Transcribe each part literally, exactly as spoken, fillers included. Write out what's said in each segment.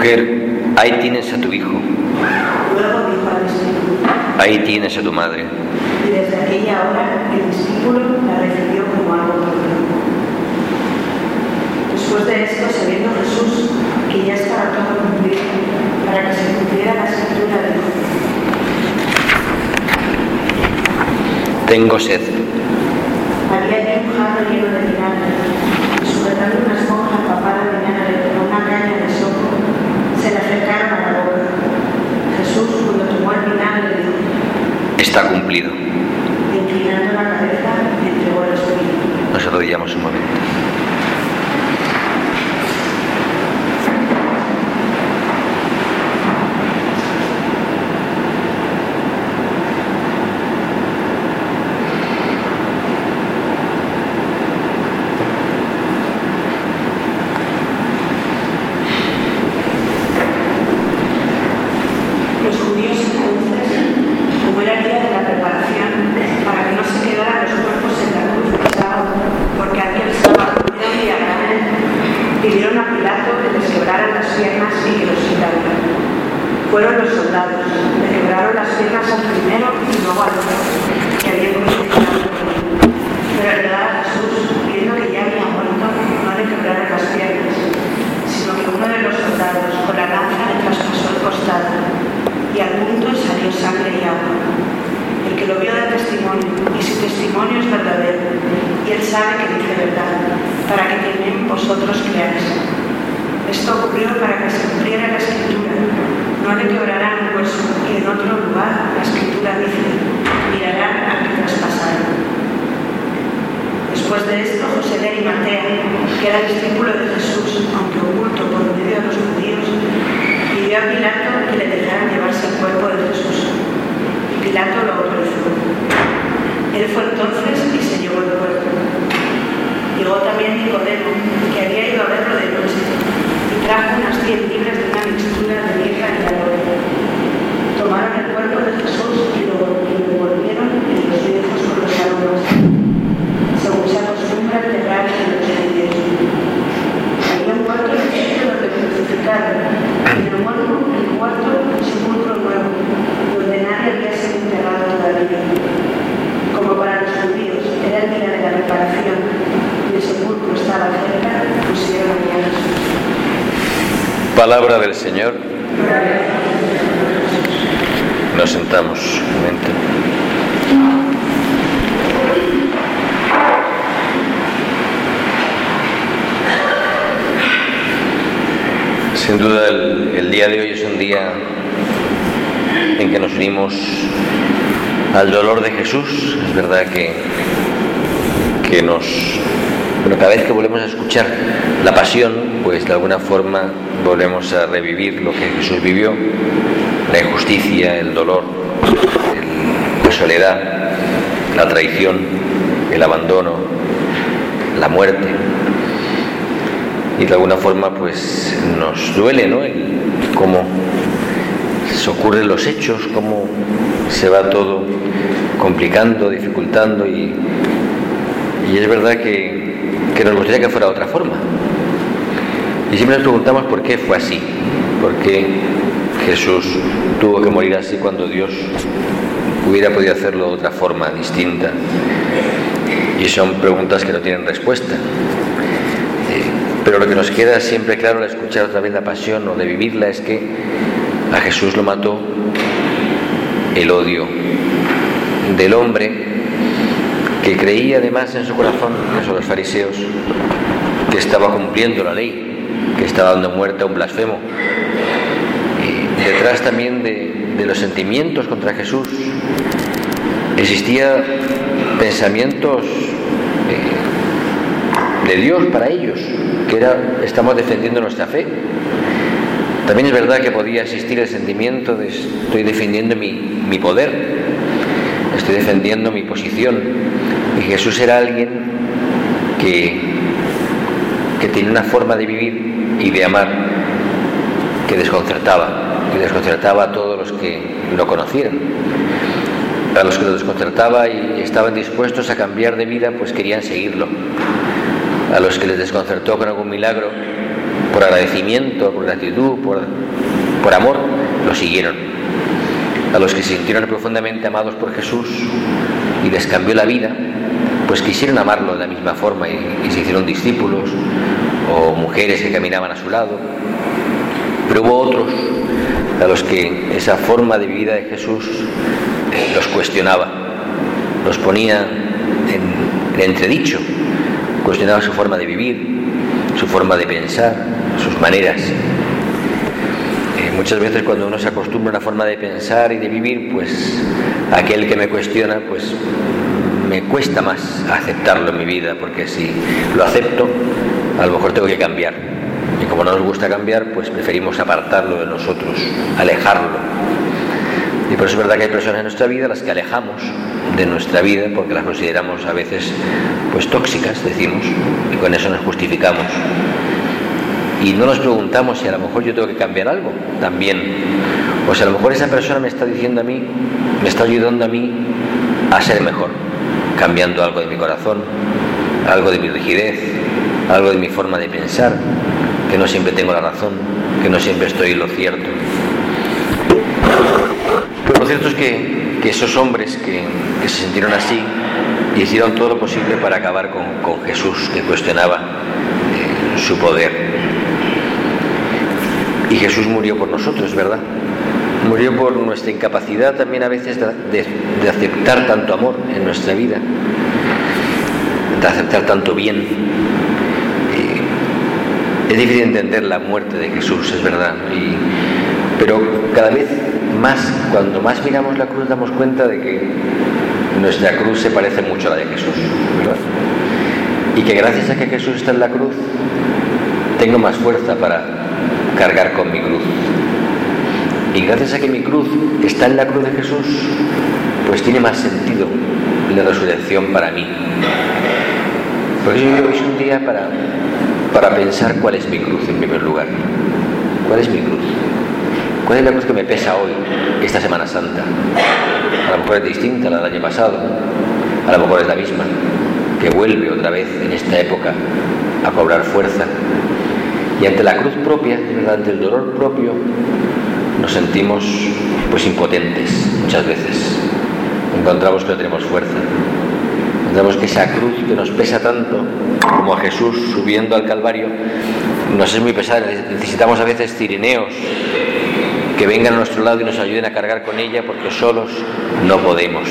Mujer, ahí tienes a tu hijo. Luego dijo al discípulo: Ahí tienes a tu madre. Y desde aquella hora el discípulo la recibió como algo propio. Después de esto, sabiendo Jesús que ya estaba todo cumplido, para que se cumpliera la escritura, dijo: Tengo sed. Había allí un jarro lleno de vinagre, y sujetando una esponja empapada de vinagre con una caña de sopo, se le acercaron a la boca. Jesús, cuando tomó el vinagre, dijo: Está cumplido. Y inclinando la cabeza, entregó el espíritu. Nos arrodillamos un momento. Los judíos entonces, como era el día de la preparación, para que no se quedaran los cuerpos en la cruz el sábado, porque aquel sábado era un día grande, pidieron a Pilato que les quebraran las piernas y que los quitaran. Fueron los soldados, le quebraron las piernas al primero y luego al otro, que había crucificado. Pero al llegar a Jesús, viendo que ya había muerto, no le quebraron las piernas, sino que uno de los soldados con la lanza le traspasó el costado, y al punto salió sangre y agua. El que lo vio da testimonio, y su testimonio es verdadero, y él sabe que dice verdad, para que también vosotros creáis. Esto ocurrió para que se cumpliera la Escritura: no le quebrarán un hueso, y en otro lugar la Escritura dice: mirarán al que traspasaron. Después de esto, José de Arimatea, que era discípulo de Jesús, aunque oculto por medio de los judíos, pidió a Pilato que le dejaran llevarse el cuerpo de Jesús. Y Pilato lo autorizó. Él fue entonces y se llevó el cuerpo. Llegó también Nicodemo, que había ido a verlo de noche, y trajo unas cien libras de una mixtura de mirra y aloe. Tomaron el cuerpo de Jesús y lo, y lo envolvieron en los lienzos con los aromas, según se acostumbra enterrar en los judíos. Había un cuarto en el sitio donde crucificaron, y el muerto, el cuarto, un sepulcro nuevo, donde nadie había sido enterrado todavía. Como para los judíos era el día de la reparación y el sepulcro estaba cerca, pusieron allí a Jesús. Palabra del Señor. Nos sentamos un momento. Sin duda el, el día de hoy es un día en que nos unimos al dolor de Jesús. Es verdad que, que nos... Bueno, cada vez que volvemos a escuchar la pasión, pues de alguna forma volvemos a revivir lo que Jesús vivió: la injusticia, el dolor, el, la soledad, la traición, el abandono, la muerte. Y de alguna forma pues nos duele, ¿no?, el cómo se ocurren los hechos, cómo se va todo complicando, dificultando, y, y es verdad que, que nos gustaría que fuera de otra forma. Y siempre nos preguntamos por qué fue así, por qué Jesús tuvo que morir así cuando Dios hubiera podido hacerlo de otra forma distinta. Y son preguntas que no tienen respuesta. Pero lo que nos queda siempre claro al escuchar otra vez la pasión o de vivirla es que a Jesús lo mató el odio del hombre, que creía además en su corazón, que son los fariseos, que estaba cumpliendo la ley, que estaba dando muerte a un blasfemo. Y detrás también de, de los sentimientos contra Jesús existían pensamientos eh, de Dios para ellos, que era: estamos defendiendo nuestra fe. También es verdad que podía existir el sentimiento de: estoy defendiendo mi, mi poder, estoy defendiendo mi posición. Y Jesús era alguien que, que tenía una forma de vivir y de amar que desconcertaba, que desconcertaba a todos los que lo conocieran. A los que lo desconcertaba y estaban dispuestos a cambiar de vida, pues querían seguirlo. A los que les desconcertó con algún milagro, por agradecimiento, por gratitud, por, por amor, lo siguieron. A los que se sintieron profundamente amados por Jesús y les cambió la vida, pues quisieron amarlo de la misma forma y, y se hicieron discípulos o mujeres que caminaban a su lado. Pero hubo otros a los que esa forma de vida de Jesús eh, los cuestionaba, los ponía en, en entredicho, cuestionaba su forma de vivir, su forma de pensar, sus maneras. Eh, muchas veces cuando uno se acostumbra a una forma de pensar y de vivir, pues aquel que me cuestiona, pues me cuesta más aceptarlo en mi vida, porque si lo acepto, a lo mejor tengo que cambiar. Y como no nos gusta cambiar, pues preferimos apartarlo de nosotros, alejarlo. Y por eso es verdad que hay personas en nuestra vida las que alejamos de nuestra vida porque las consideramos a veces pues tóxicas, decimos, y con eso nos justificamos. Y no nos preguntamos si a lo mejor yo tengo que cambiar algo también, o si a lo mejor esa persona me está diciendo a mí, me está ayudando a mí a ser mejor, cambiando algo de mi corazón, algo de mi rigidez, algo de mi forma de pensar, que no siempre tengo la razón, que no siempre estoy en lo cierto. Pero lo cierto es que, que esos hombres que, que se sintieron así hicieron todo lo posible para acabar con, con Jesús, que cuestionaba eh, su poder. Y Jesús murió por nosotros, ¿verdad? Murió por nuestra incapacidad también a veces de, de, de aceptar tanto amor en nuestra vida, de aceptar tanto bien. Eh, es difícil entender la muerte de Jesús, es verdad, y, pero cada vez más, cuando más miramos la cruz, damos cuenta de que nuestra cruz se parece mucho a la de Jesús, ¿verdad? Y que gracias a que Jesús está en la cruz, tengo más fuerza para cargar con mi cruz. Y gracias a que mi cruz está en la cruz de Jesús, pues tiene más sentido la resurrección para mí. Por eso yo creo que es un día para, para pensar cuál es mi cruz en primer lugar. ¿Cuál es mi cruz? ¿Cuál es la cruz que me pesa hoy, esta Semana Santa? A lo mejor es distinta a la del año pasado, a lo mejor es la misma, que vuelve otra vez en esta época a cobrar fuerza. Y ante la cruz propia, de verdad, ante el dolor propio, nos sentimos pues impotentes muchas veces. Encontramos que no tenemos fuerza. Encontramos que esa cruz que nos pesa tanto, como a Jesús subiendo al Calvario, nos es muy pesada. Necesitamos a veces cirineos que vengan a nuestro lado y nos ayuden a cargar con ella, porque solos no podemos.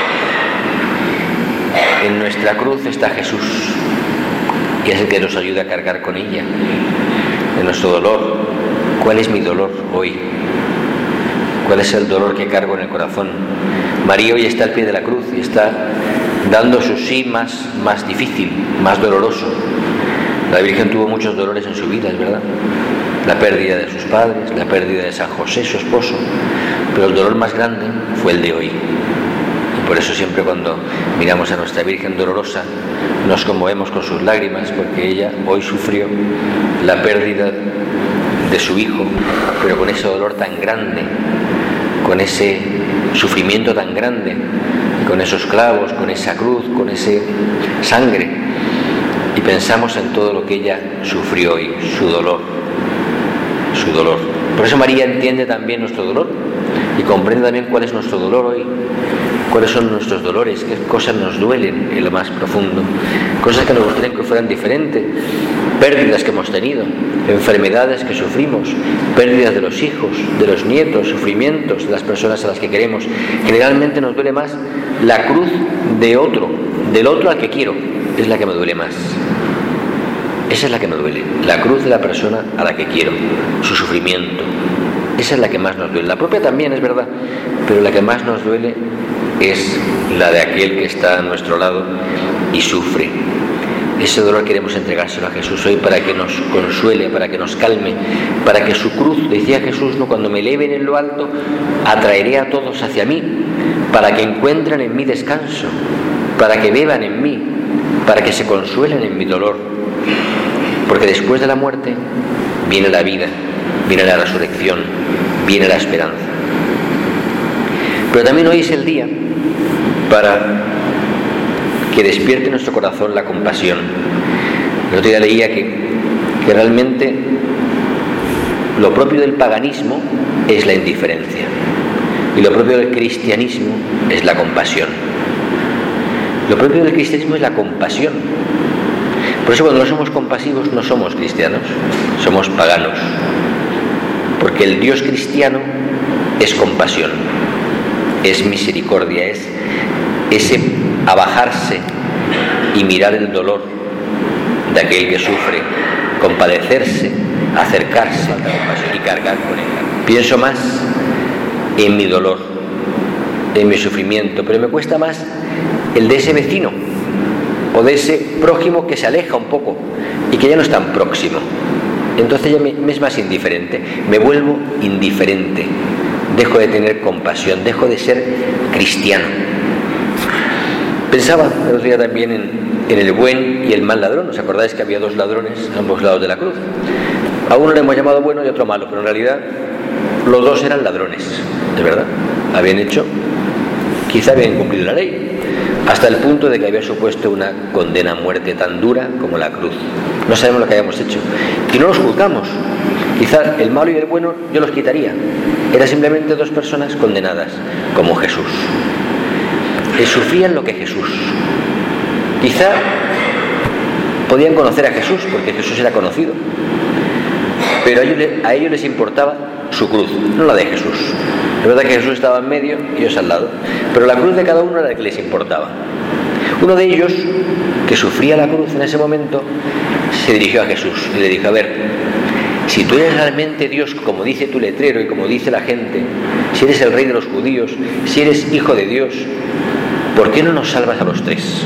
En nuestra cruz está Jesús, y es el que nos ayuda a cargar con ella. En nuestro dolor, ¿cuál es mi dolor hoy? ¿Cuál es el dolor que cargo en el corazón? María hoy está al pie de la cruz y está dando su sí más, más difícil, más doloroso. La Virgen tuvo muchos dolores en su vida, es verdad. La pérdida de sus padres, la pérdida de San José, su esposo, pero el dolor más grande fue el de hoy. Y por eso siempre cuando miramos a nuestra Virgen dolorosa nos conmovemos con sus lágrimas, porque ella hoy sufrió la pérdida de su hijo, pero con ese dolor tan grande, con ese sufrimiento tan grande, con esos clavos, con esa cruz, con ese sangre, y pensamos en todo lo que ella sufrió hoy, su dolor, su dolor. Por eso María entiende también nuestro dolor y comprende también cuál es nuestro dolor hoy, cuáles son nuestros dolores, qué cosas nos duelen en lo más profundo, cosas que nos gustaría que fueran diferentes, pérdidas que hemos tenido, enfermedades que sufrimos, pérdidas de los hijos, de los nietos, sufrimientos de las personas a las que queremos. Generalmente nos duele más la cruz de otro, del otro al que quiero, es la que me duele más. Esa es la que me duele, la cruz de la persona a la que quiero, su sufrimiento. Esa es la que más nos duele. La propia también, es verdad, pero la que más nos duele es la de aquel que está a nuestro lado y sufre. Ese dolor queremos entregárselo a Jesús hoy para que nos consuele, para que nos calme, para que su cruz, decía Jesús, ¿no?, cuando me eleven en lo alto, atraeré a todos hacia mí, para que encuentren en mí descanso, para que beban en mí, para que se consuelen en mi dolor. Porque después de la muerte viene la vida, viene la resurrección, viene la esperanza. Pero también hoy es el día para que despierte en nuestro corazón la compasión. El otro día leía que, que realmente Lo propio del paganismo es la indiferencia y lo propio del cristianismo es la compasión. Lo propio del cristianismo es la compasión. Por eso cuando no somos compasivos no somos cristianos, somos paganos. Porque el Dios cristiano es compasión, es misericordia, es ese abajarse y mirar el dolor de aquel que sufre, compadecerse, acercarse y cargar con él. Pienso más en mi dolor, en mi sufrimiento, pero me cuesta más el de ese vecino o de ese prójimo que se aleja un poco y que ya no es tan próximo. Entonces ya me, me es más indiferente, me vuelvo indiferente, dejo de tener compasión, dejo de ser cristiano. Pensaba el otro día también en, en el buen y el mal ladrón. ¿Os acordáis que había dos ladrones a ambos lados de la cruz? A uno le hemos llamado bueno y a otro malo, pero en realidad los dos eran ladrones, de verdad. Habían hecho, quizá habían cumplido la ley, hasta el punto de que había supuesto una condena a muerte tan dura como la cruz. No sabemos lo que habíamos hecho y no los juzgamos. Quizá el malo y el bueno yo los quitaría. Eran simplemente dos personas condenadas, como Jesús. Que sufrían lo que Jesús. Quizá podían conocer a Jesús porque Jesús era conocido, pero a ellos, a ellos les importaba su cruz, no la de Jesús. Es verdad que Jesús estaba en medio y ellos al lado, pero la cruz de cada uno era la que les importaba. Uno de ellos, que sufría la cruz en ese momento, se dirigió a Jesús y le dijo: a ver, si tú eres realmente Dios, como dice tu letrero y como dice la gente, si eres el rey de los judíos, si eres hijo de Dios, ¿por qué no nos salvas a los tres?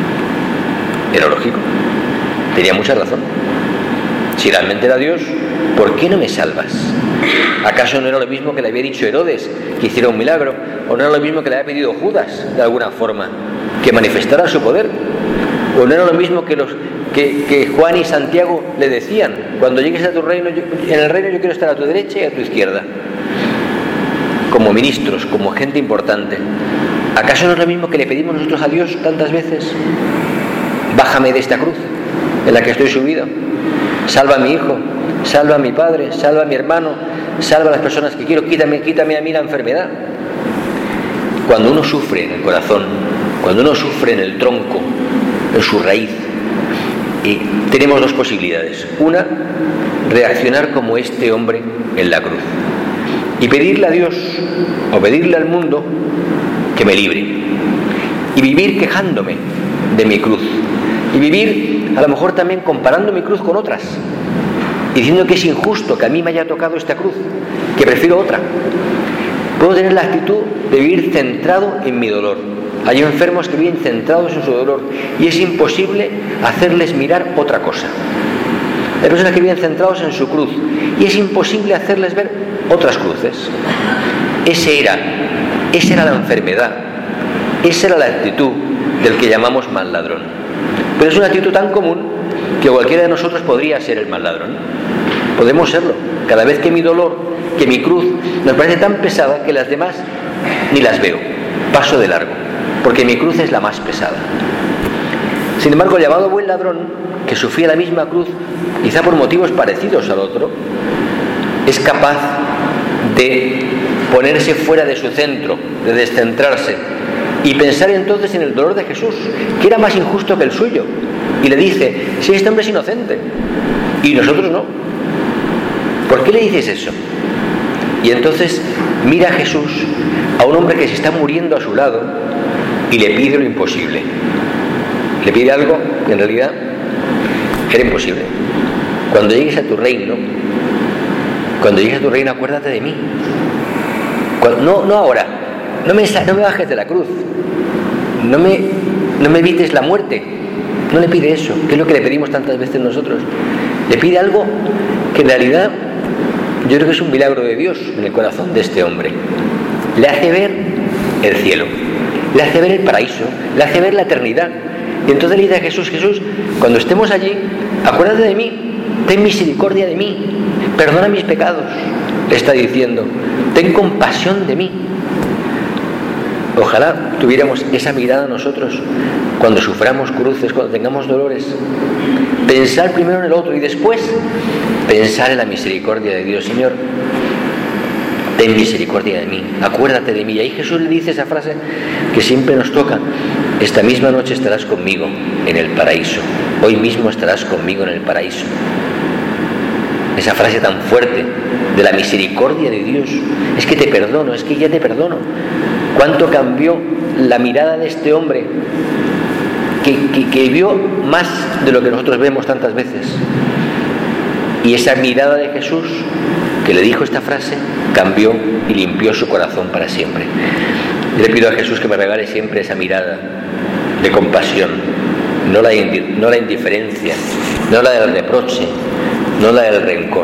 Era lógico, tenía mucha razón. Si realmente era Dios, ¿por qué no me salvas? ¿Acaso no era lo mismo que le había dicho Herodes, que hiciera un milagro? ¿O no era lo mismo que le había pedido Judas, de alguna forma, que manifestara su poder? ¿O no era lo mismo que, los, que, que Juan y Santiago le decían: cuando llegues a tu reino, yo, en el reino yo quiero estar a tu derecha y a tu izquierda? Como ministros, como gente importante. ¿Acaso no es lo mismo que le pedimos nosotros a Dios tantas veces? Bájame de esta cruz en la que estoy subido. Salva a mi hijo, salva a mi padre, salva a mi hermano, salva a las personas que quiero, quítame, quítame a mí la enfermedad. Cuando uno sufre en el corazón, cuando uno sufre en el tronco, en su raíz, y tenemos dos posibilidades. Una, reaccionar como este hombre en la cruz y pedirle a Dios o pedirle al mundo que me libre y vivir quejándome de mi cruz y vivir a lo mejor también comparando mi cruz con otras y diciendo que es injusto que a mí me haya tocado esta cruz, que prefiero otra. Puedo tener la actitud de vivir centrado en mi dolor. Hay enfermos que viven centrados en su dolor y es imposible hacerles mirar otra cosa. Hay personas que viven centrados en su cruz y es imposible hacerles ver otras cruces. Ese era, esa era la enfermedad, esa era la actitud del que llamamos mal ladrón. Pero es una actitud tan común que cualquiera de nosotros podría ser el mal ladrón. Podemos serlo. Cada vez que mi dolor, que mi cruz nos parece tan pesada que las demás ni las veo, paso de largo, porque mi cruz es la más pesada. Sin embargo, el llamado buen ladrón, que sufría la misma cruz, quizá por motivos parecidos al otro, es capaz de ponerse fuera de su centro, de descentrarse y pensar entonces en el dolor de Jesús, que era más injusto que el suyo, y le dice: si este hombre es inocente y nosotros no, ¿por qué le dices eso? Y entonces mira a Jesús, a un hombre que se está muriendo a su lado, y le pide lo imposible. Le pide algo que en realidad era imposible. Cuando llegues a tu reino, cuando llegues a tu reino, acuérdate de mí. Cuando, no, no ahora, no me, no me bajes de la cruz, no me, no me evites la muerte. No le pide eso, que es lo que le pedimos tantas veces nosotros. Le pide algo que en realidad yo creo que es un milagro de Dios en el corazón de este hombre. Le hace ver el cielo, le hace ver el paraíso, le hace ver la eternidad. Y entonces le dice a Jesús: Jesús, cuando estemos allí, acuérdate de mí, ten misericordia de mí, perdona mis pecados. Le está diciendo: ten compasión de mí. Ojalá tuviéramos esa mirada nosotros cuando suframos cruces, cuando tengamos dolores. Pensar primero en el otro y después pensar en la misericordia de Dios. Señor, ten misericordia de mí, acuérdate de mí. Y ahí Jesús le dice esa frase que siempre nos toca: esta misma noche estarás conmigo en el paraíso, hoy mismo estarás conmigo en el paraíso. Esa frase tan fuerte de la misericordia de Dios: es que te perdono, es que ya te perdono. ¿Cuánto cambió la mirada de este hombre que, que, que vio más de lo que nosotros vemos tantas veces? Y esa mirada de Jesús que le dijo esta frase cambió y limpió su corazón para siempre. Yo le pido a Jesús que me regale siempre esa mirada de compasión, no la, indi- no la indiferencia, no la del reproche, no la del rencor.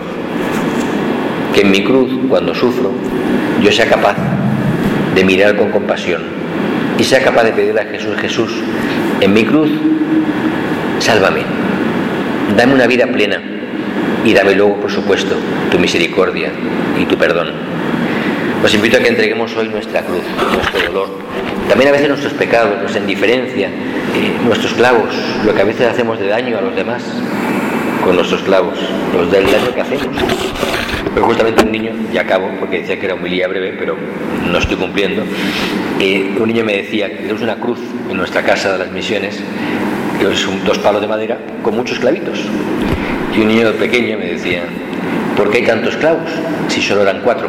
Que en mi cruz, cuando sufro, yo sea capaz de mirar con compasión y sea capaz de pedirle a Jesús: Jesús, en mi cruz, sálvame, dame una vida plena y dame luego, por supuesto, tu misericordia y tu perdón. Os invito a que entreguemos hoy nuestra cruz, nuestro dolor, también a veces nuestros pecados, nuestra indiferencia, eh, nuestros clavos, lo que a veces hacemos de daño a los demás con nuestros clavos, los del daño que hacemos. Pero justamente un niño, y acabo porque decía que era homilía breve, pero no estoy cumpliendo, eh, un niño me decía que tenemos una cruz en nuestra casa de las misiones, que son dos palos de madera con muchos clavitos. Y un niño pequeño me decía: ¿por qué hay tantos clavos si solo eran cuatro?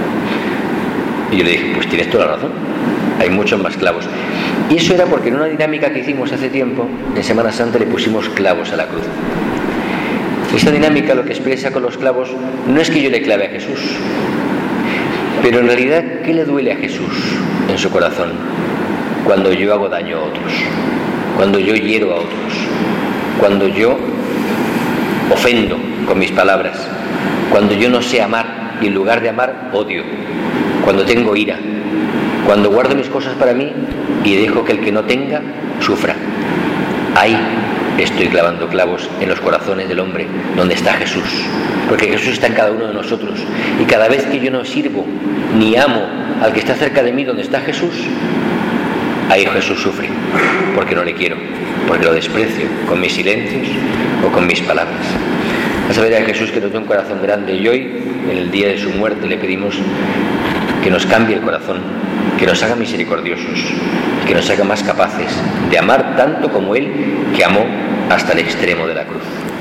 Y yo le dije: pues tienes toda la razón, hay muchos más clavos. Y eso era porque en una dinámica que hicimos hace tiempo, en Semana Santa, le pusimos clavos a la cruz. Esta dinámica lo que expresa con los clavos no es que yo le clave a Jesús, pero en realidad, ¿qué le duele a Jesús en su corazón cuando yo hago daño a otros, cuando yo hiero a otros, cuando yo ofendo con mis palabras, cuando yo no sé amar y en lugar de amar odio, cuando tengo ira, cuando guardo mis cosas para mí y dejo que el que no tenga sufra? Ahí estoy clavando clavos en los corazones del hombre, donde está Jesús, porque Jesús está en cada uno de nosotros, y cada vez que yo no sirvo ni amo al que está cerca de mí, donde está Jesús, ahí Jesús sufre, porque no le quiero, porque lo desprecio con mis silencios o con mis palabras. A saber a Jesús que nos dé un corazón grande, y hoy, en el día de su muerte, le pedimos que nos cambie el corazón, que nos haga misericordiosos, que nos haga más capaces de amar tanto como Él, que amó hasta el extremo de la cruz.